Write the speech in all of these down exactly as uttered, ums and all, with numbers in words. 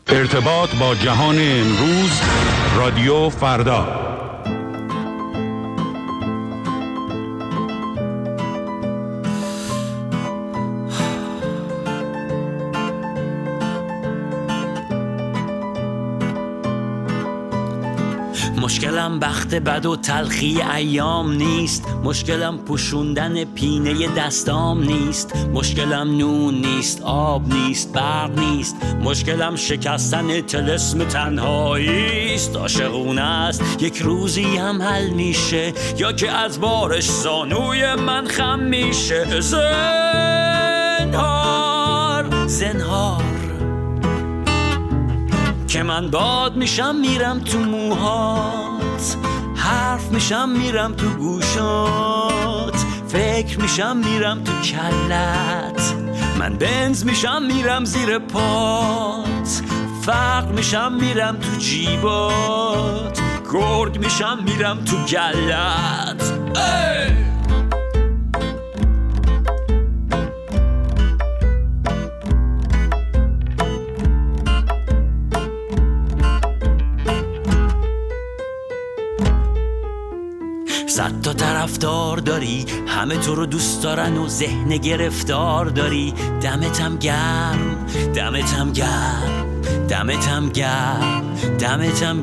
ارتباط با جهان امروز، رادیو فردا. مشکلم بخت بد و تلخی ایام نیست، مشکلم پوشوندن پینه دستام نیست، مشکلم نون نیست، آب نیست، برق نیست، مشکلم شکستن طلسم تنهایی است. عاشقونه است یک روزی هم حل میشه، یا که از بارش زانوی من خم میشه. زنهار زنهار که من باد میشم میرم تو موهات، حرف میشم میرم تو گوشات، فکر میشم میرم تو کلت، من بنز میشم میرم زیر پات، فقر میشم میرم تو جیبات، گرگ میشم میرم تو گلت. ای! صد تا طرفدار داری، همه تو رو دوست دارن و ذهن گرفتار داری. دمتم گرم، دمتم گرم، دمتم گرم، دمتم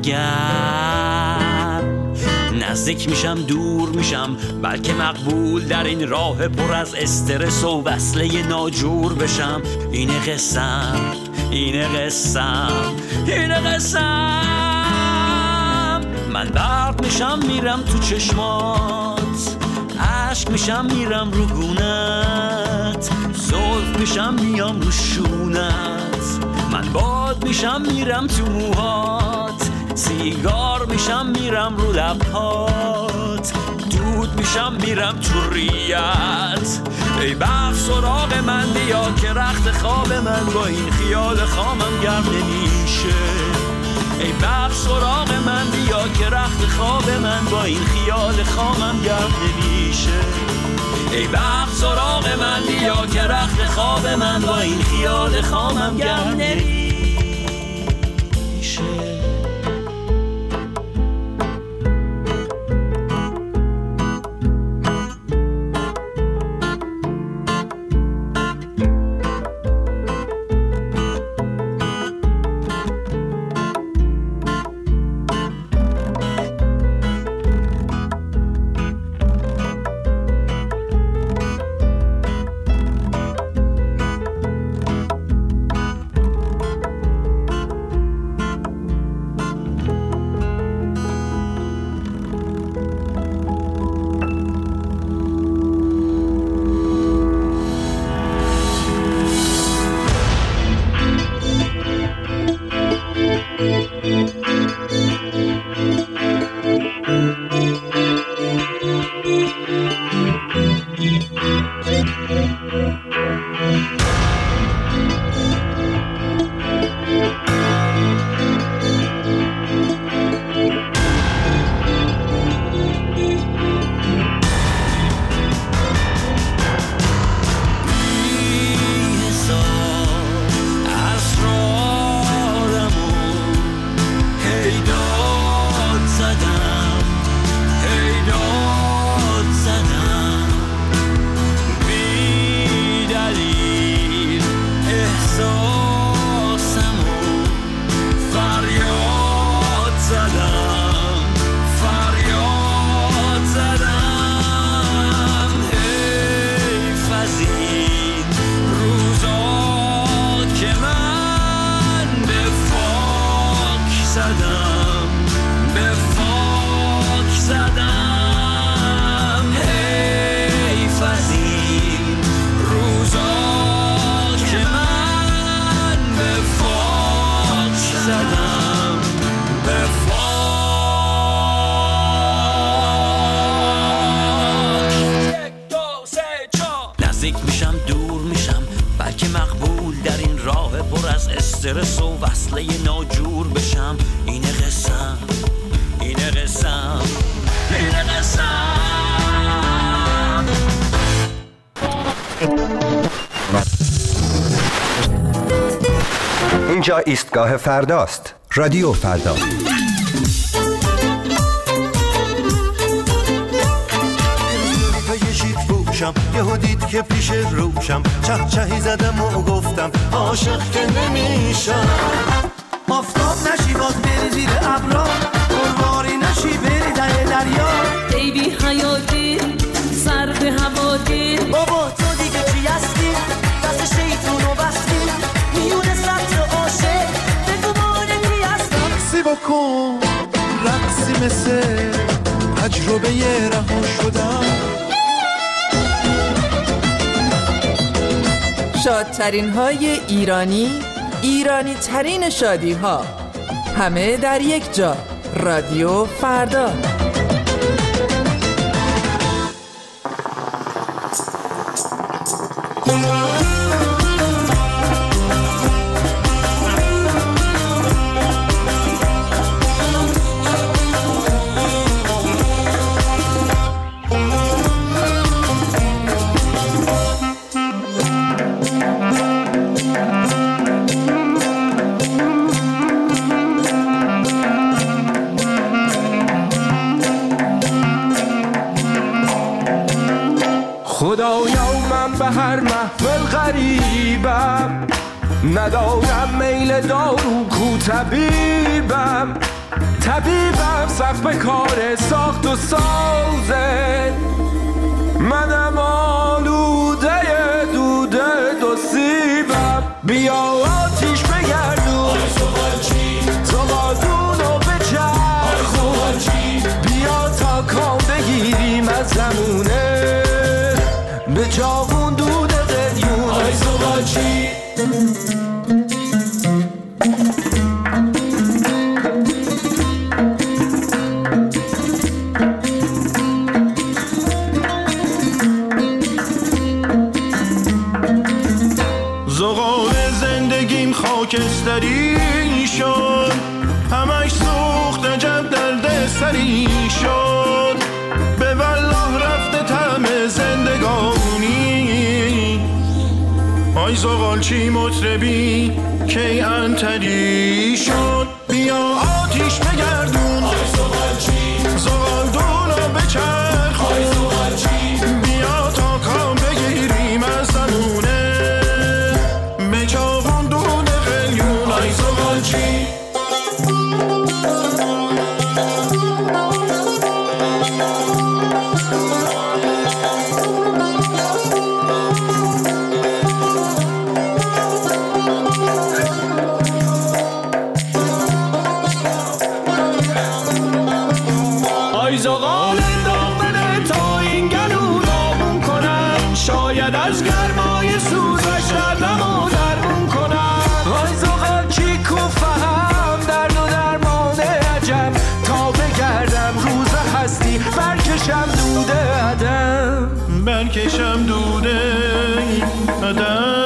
گرم. نزدیک میشم دور میشم، بلکه مقبول در این راه پر از استرس و وصله ناجور بشم. اینه قسم، اینه قسم، اینه قسم. من برق میشم میرم تو چشمات، عشق میشم میرم رو گونت، زلف میشم میام رو شونت، من باد میشم میرم تو موهات، سیگار میشم میرم رو لبهات، دود میشم میرم تو ریت. ای بخت سراغ من بیا که رخت خواب من با این خیال خامم گرم نمیشه. ای بخت سراغ من بیا که رخت خواب من با این خیال خامم گرم نمیشه. ای بخت سراغ من بیا که رخت خواب من با این خیال خامم گرم نمیشه. استرس و وصله ناجور بشم. اینه قسم، اینه قسم، اینه قسم. اینجا ایستگاه فرداست. رادیو فردا. یهو دید که پیش روشم چه چهی زدم و گفتم عاشق که نمیشم. آفتاب نشی باز بری زیر ابرا، قرباری نشی بری در دریا. ای بی حیاتی سر به هواتی، بابا تو دیگه چی هستی؟ دست شیطونو بستی میونه سطر عاشق، بگو مانه کی هستم. رقصی بکن رقصی مثل تجربه رها شدم. شادترین های ایرانی، ایرانی ترین شادی ها، همه در یک جا. رادیو فردا. خدایا من به هر محفل غریبم، ندارم میل دارو کو طبیبم. طبیبم سخت به کار ساخت و سازه، منم آلوده دوده دو سیبم. بیا آتیش بگردون زغالدونو بچرخون، بیا تا کام بگیریم از زمونه به جاون دود قلیون. آی زغالچی زغال زندگیم خاکستری شد، همش سوخت عجب درد سری شد. به والله رفته طعم زندگانی، آی زغالچی مطربی کی انتری شد. بیا آتیش بگردون زغالدونو بچرخون، بیا تا کام بگیریم از زمونه به چاقون دود قلیون. آی زغالچی زغال انداغ بده تا این گلو داغون کنم، شاید از گرمای سوزش دردمو درمون کنم. آی زغالچی کو فهم درد و درمان عجم، تا بگردم روز هستی برکشم دوده عدم، برکشم دوده عدم.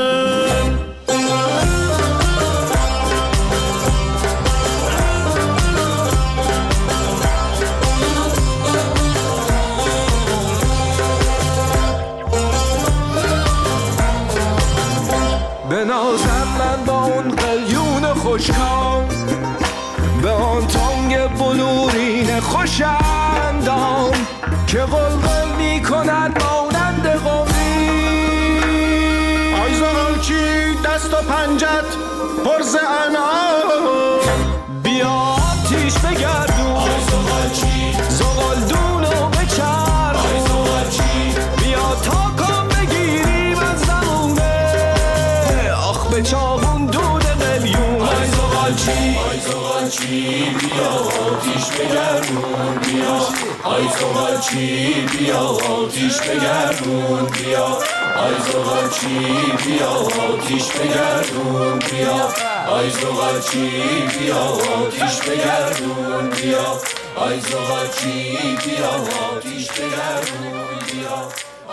بنازم من با اون قلیون خوشکام، به آن تانگ بلورین خوشندام که قلقل می کند مانند قومی. آی زغالچی دست و پنجت پر ز انعام، بیا آتیش بگردون زغالدونو بچرخون، بیا تا کام بگیریم از زمونه آخ به چاقون دود قلیون. آی زغالچی آی زغالچی بیا آتیش بگردون بیا، آی زغالچی بیا آتیش بگردون بیا، آی زغالچی بیا آتیش بگردون بیا، آی زغالچی بیا آتیش بگردون بیا، آی زغالچی بیا آتیش بگردون بیا.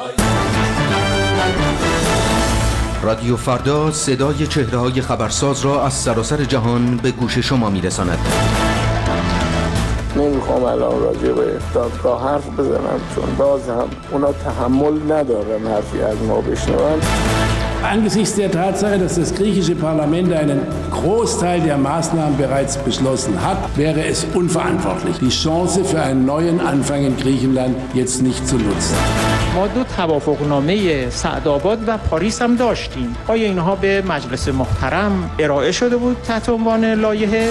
رادیو فردا صدای چهره‌های خبرساز را از سراسر جهان به گوش شما می‌رساند. نمیخوام الان راجع به دادگاه حرف بزنم چون باز هم اونا تحمل ندارن حرفی از ما بشنون. Angesichts der Tatsache, dass das griechische Parlament einen Großteil der Maßnahmen bereits beschlossen hat, wäre es unverantwortlich, die Chance für einen neuen Anfang in Griechenland jetzt nicht zu nutzen. ما دو توافقنامه سعدآباد و پاریس هم داشتیم. آیا اینها به مجلس محترم ارائه شده بود تحت عنوان لایحه؟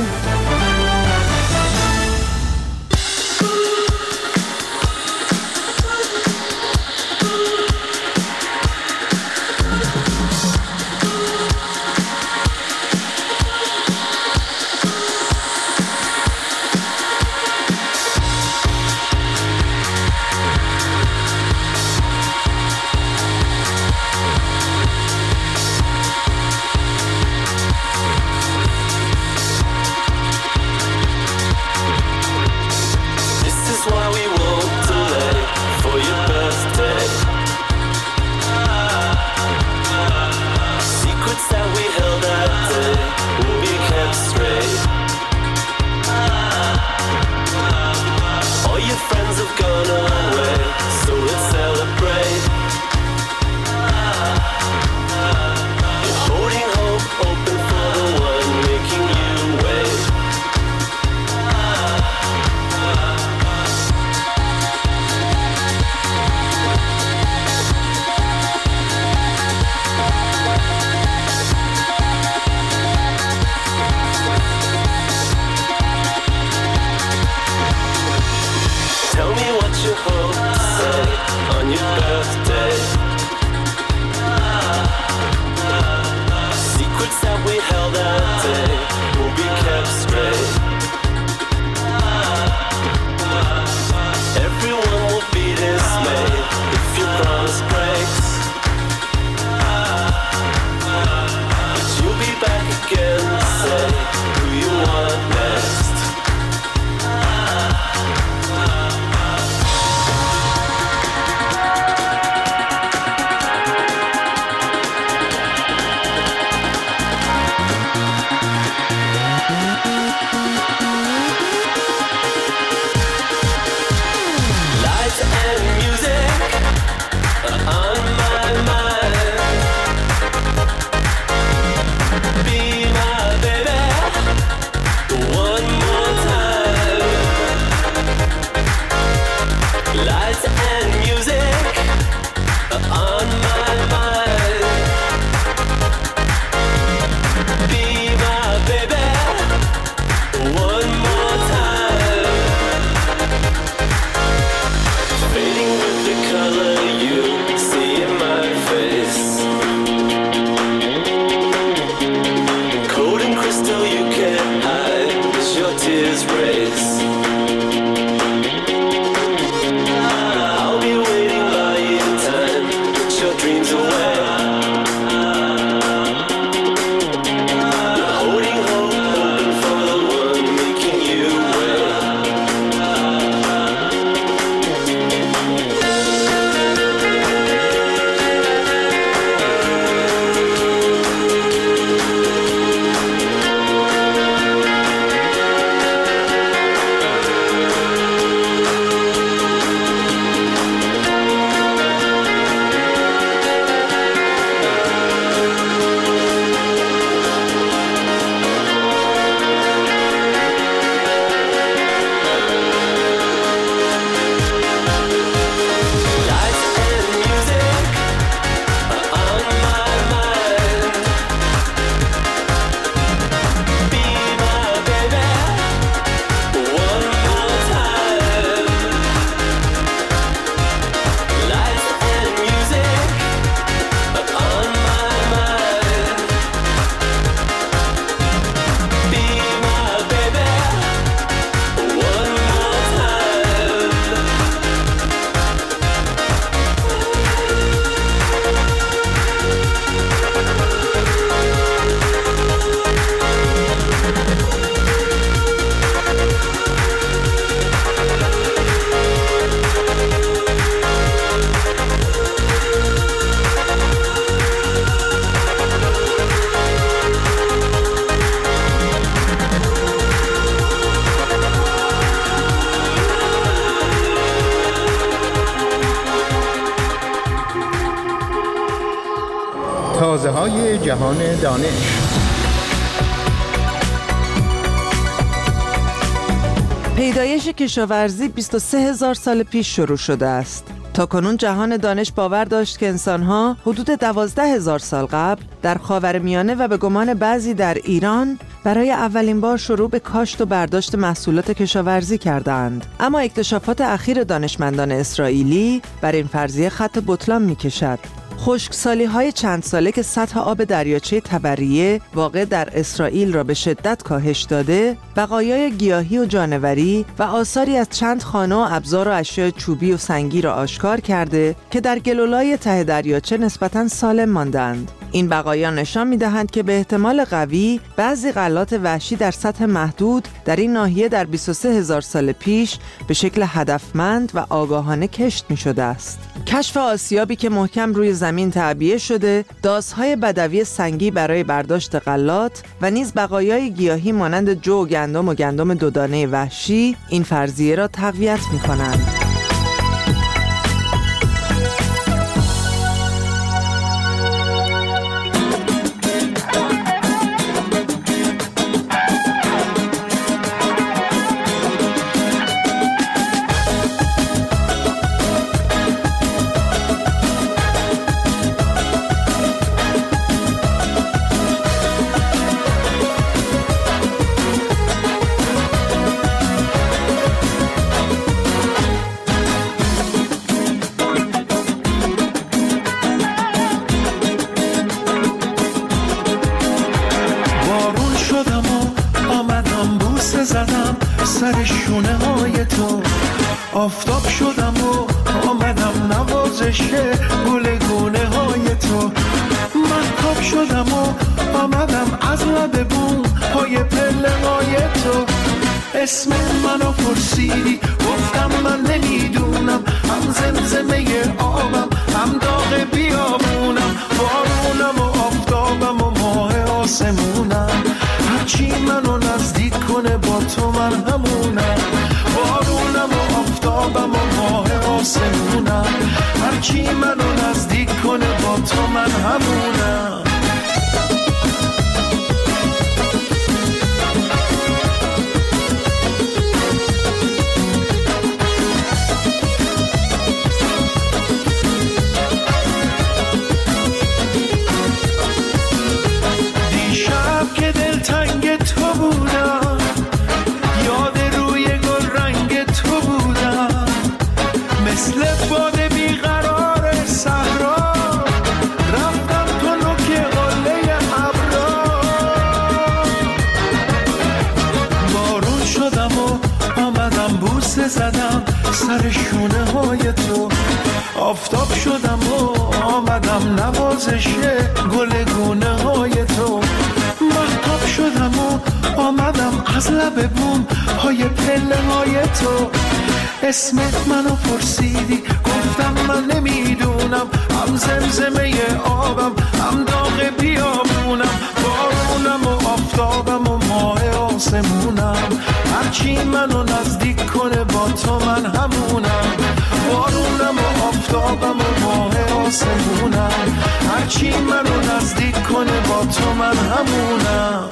چهره‌های جهان دانش. پیدایش کشاورزی بیست و سه هزار سال پیش شروع شده است. تاکنون جهان دانش باور داشت که انسان‌ها حدود دوازده هزار سال قبل در خاورمیانه و به گمان بعضی در ایران برای اولین بار شروع به کاشت و برداشت محصولات کشاورزی کردند. اما اکتشافات اخیر دانشمندان اسرائیلی بر این فرضیه خط بطلان می‌کشد. خشکسالی‌های چند ساله که سطح آب دریاچه تبریه واقع در اسرائیل را به شدت کاهش داده، بقایای گیاهی و جانوری و آثاری از چند خانه و ابزار و اشیاء چوبی و سنگی را آشکار کرده که در گلولای ته دریاچه نسبتاً سالم ماندند. این بقایا نشان می‌دهند که به احتمال قوی بعضی غلات وحشی در سطح محدود در این ناحیه در بیست و سه هزار سال پیش به شکل هدفمند و آگاهانه کشت می‌شده است. کشف آسیابی که محکم روی زمین تعبیه شده، داس‌های بدوی سنگی برای برداشت غلات و نیز بقایای گیاهی مانند جو و گندم و گندم دودانه وحشی این فرضیه را تقویت می‌کنند. سر شونه های تو آفتاب شدم و آمدم نوازش گلگونه های تو. مهتاب شدم و آمدم از لب بوم پای پله های تو. اسم منو پرسیدی گفتم من نمیدونم، هم زمزمه آبم هم داغ بیابونم، بارونم و آفتابم و ماه آسمونم. هرچی منو نزدیک کنه با تو من همونم، بارونم و آفتابم و ماه آسمونم. هرچی منو نزدیک کنه با تو من همونم. زدم سر شونه های تو. آفتاب شدم و آمدم نوازش گلگونه های تو. مهتاب شدم و آمدم از لب بوم پای پله های تو. اسمت منو پرسیدی گفتم من نمیدونم، هم زمزمه آبم هم داغ بیابونم، بارونم و آفتابم و ماه آسمونم. هرچی منو نزدیک کنه با تو من همونم، بارونم و آفتابم و ماه آسمونم. هرچی منو نزدیک کنه با تو من همونم.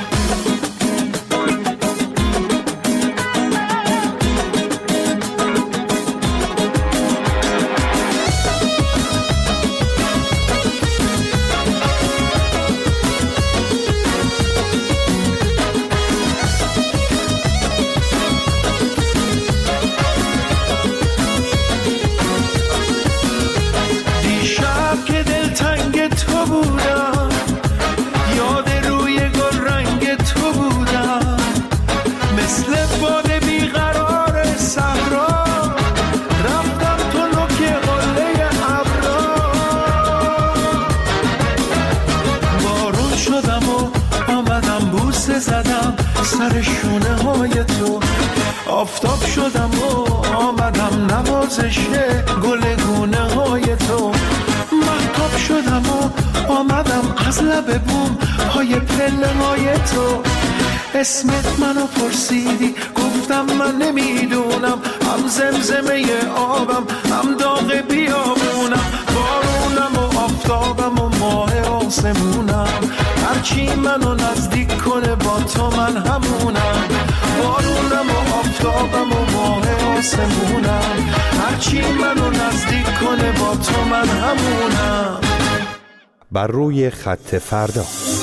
سر شونه های تو. آفتاب شدم و آمدم نوازش گلگونه های تو. مهتاب شدم و آمدم از لب بوم پای پله های تو. اسمت منو پرسیدی گفتم من نمیدونم، هم زمزمه آبم هم داغ بیابونم، بارونم و آفتاب آفتابم و ماه آسمونم، هرچی منو نزدیک کنه با تو من همونم. بارونم و آفتابم و ماه آسمونم، هرچی منو نزدیک کنه با تو من همونم. بر روی خط فردا.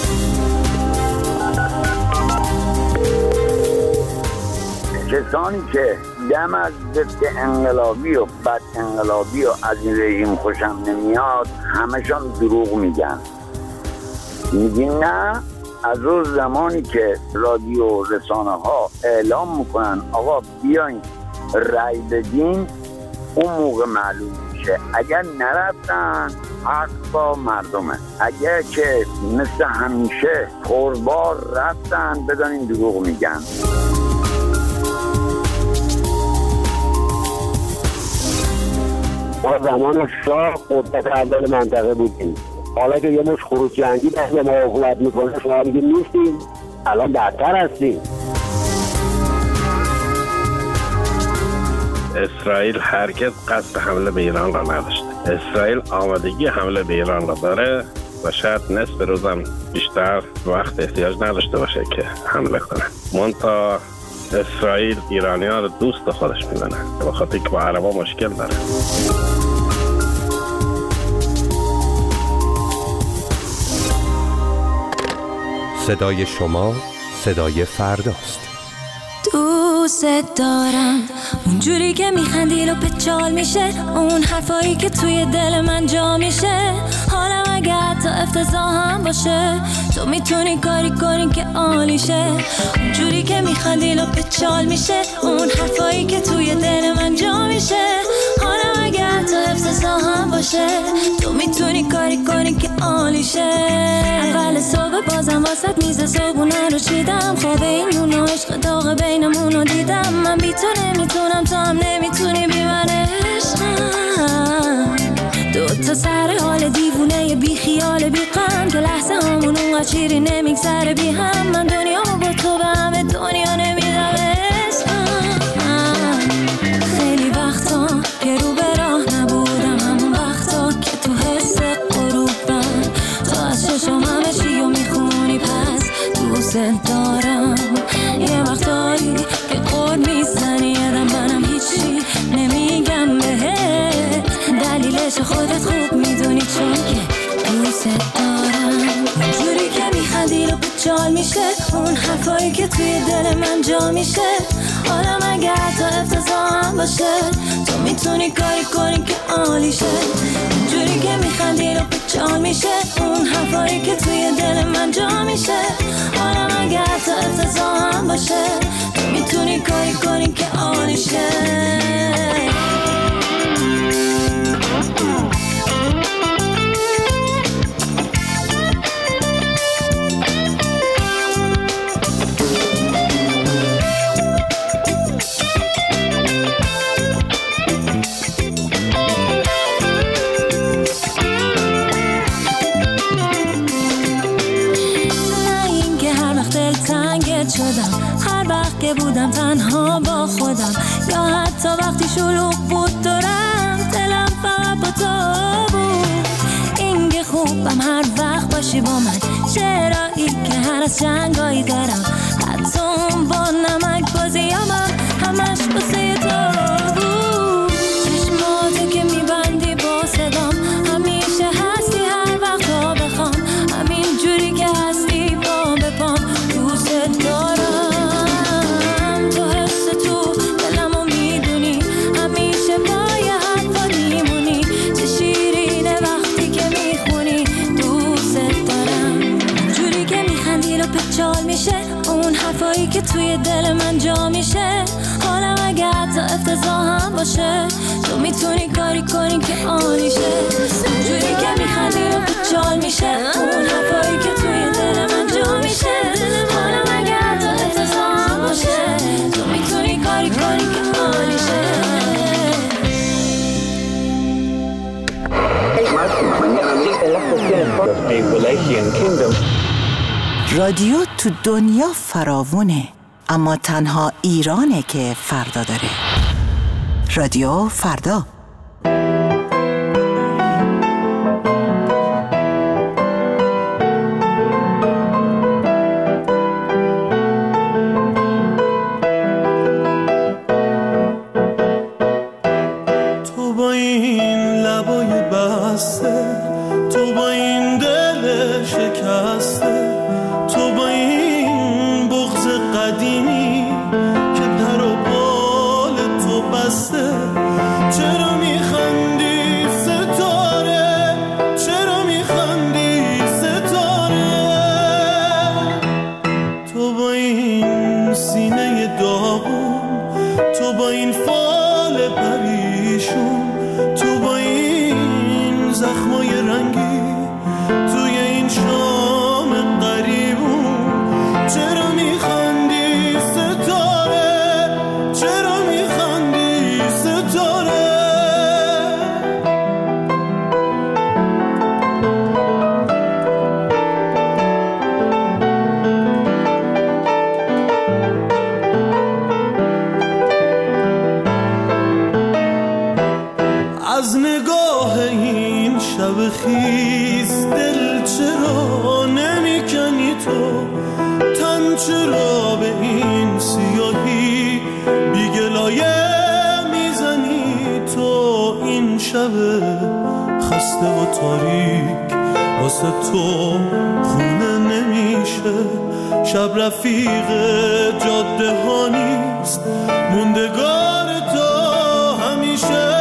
کسانی که دم از ضد انقلابی و بد انقلابی و از این رژیم خوشم نمیاد همشان دروغ میگن. میگین نه، از روز زمانی که رادیو رسانه ها اعلام میکنن آقا بیاین رای بدین، اون موقع معلوم میشه. اگر نرفتن حق با مردمه، اگر که مثل همیشه پربار رفتن بدانین دروغ میگن. ما زمان شاه قدرت اول منطقه بودیم، حالا که یه مش خروج جنگی دست ما حکومت میکنه شما دیگه نیستیم، الان بدتر هستیم. اسرائیل هرگز قصد حمله به ایران را نداشته. اسرائیل آمادگی حمله به ایران را داره و شاید نصف روزم بیشتر وقت احتیاج نداشته باشه که حمله کنه. منتها اسرائیل ایرانی ها رو دوست خودش میدونه به خاطر که با عربا مشکل داره. صدای شما صدای فرداست. دوست دارم اونجوری که میخندی و پچال میشه، اون حرفایی که توی دل من جا میشه. حالم اگه حتی افتضاح هم باشه تو میتونی کاری کنی که عالیشه. اونجوری که میخندی و پچال میشه، اون حرفایی که توی دل من جا میشه. حالم اگه حتی افتضاح هم باشه تو میتونی کاری کنی که عالیشه. اول صبح بازم واسد میز صبحونه رو چیدم، خواب این اون عشق داغ بینمون رو دیدم. من بی تو نمیتونم، تو هم نمیتونی بی من عشقم. دو تا سر حال دیوونه بی خیال بی غم که لحظه همون اونقدر شیری نمیگذره بی هم. من دنیامو با تو به همه دنیا نمیدم عشقم. خیلی وقتا که رو به راه نبودم، همون وقتا که تو حس غروبم تو از چشم همه چی رو میخونی، پس دوست دارم. یه وقتایی که قول میزنی یادم منم هیچی نمیگم بهت، دلیلش خودت خوب میدونی چون که دوست دارم. اونجوری که میخندی رو پچال میشه، اون حرفایی که توی دل من جا میشه. حالم اگه حتی افتضاح هم باشه تو میتونی کاری کنی که عالیشه. اونجوری که میخندی رو پچال میشه، اون حرفایی که توی دل من جا میشه. حالم اگه حتی افتضاح هم باشه تو میتونی کاری کنی که عالیشه. هر وقت که بودم تنها با خودم، یا حتی وقتی شلوغ بود دورم، دلم فقط با تو بود. این که خوبم هر وقت باشی با من، چرایی که هر از جنگایی دارم، حتی اون با نمک بازیامم همش باسه تو بود. چشماتو که میبندی با صدام، همیشه هستی هر وقت تا بخوام، همین جوری که هستی با بپام. دوست دارم تو حس تو دلمو میدونی، همیشه پای حرفا میمونی، چه شیرینه وقتی که میخونی. دوست دارم جوری که میخندی رو پچال میشه، اون حرفایی که توی دل من جا میشه. حالم اگه حتی افتضاح هم باشه تو میتونی کاری کنی که عالیشه. جوری که میخندی رو پچال میشه، اون حرفایی که توی دل من جا میشه. حالم اگه حتی افتضاح هم باشه تو میتونی کاری کنی که عالیشه. رادیو تو دنیا فراوونه، اما تنها ایرانه که فردا داره. رادیو فردا. چرا میخندی ستاره، چرا میخندی ستاره. از نگاه این شب خیز دل چرا نمیکنی تو، تن چرا به این سیاهی بیگلایه میزنی تو. این شب خسته و تاریک واسه تو خونه نمیشه، شب رفیق جاده ها نیست، موندگار تو همیشه.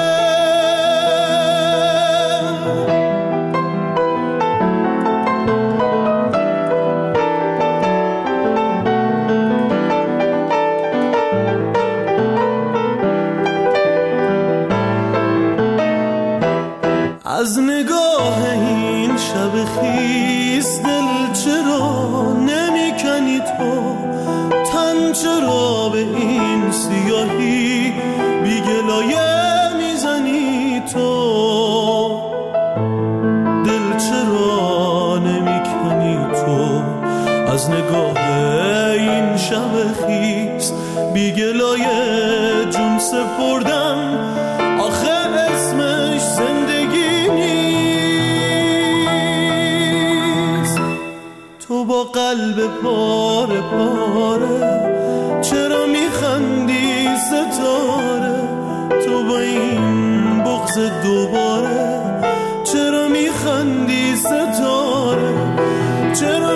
از نگاه این شب خیز دل چرا نمیکنی تو، تن چرا به این سیاهی بیگلایه میزنی تو. دل چرا نمیکنی تو از نگاه این شب خیز بیگلایه جون سپردم، آخه اسمش زندگی نیست. تو با قلب پاره پاره چرا میخندی ستاره، تو با این بغض دوباره چرا میخندی ستاره، چرا